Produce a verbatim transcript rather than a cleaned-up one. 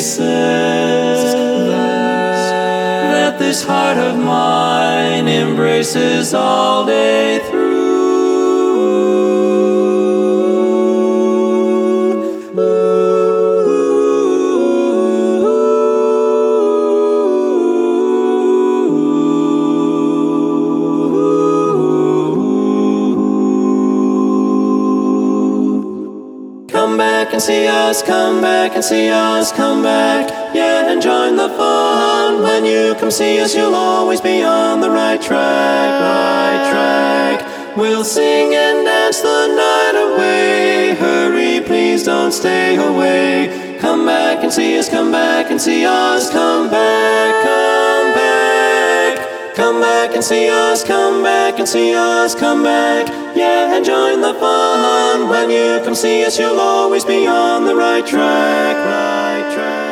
says that this heart of mine embraces all day through. Come back and see us, come back and see us, come back, yeah, and join the fun. When you come see us, you'll always be on the right track, right track. We'll sing and dance the night away. Hurry, please don't stay away. Come back and see us, come back and see us, come back, come back. Come back and see us, come back and see us, come back, yeah, and join the fun. When you come see us, you'll always be on the right track, right track.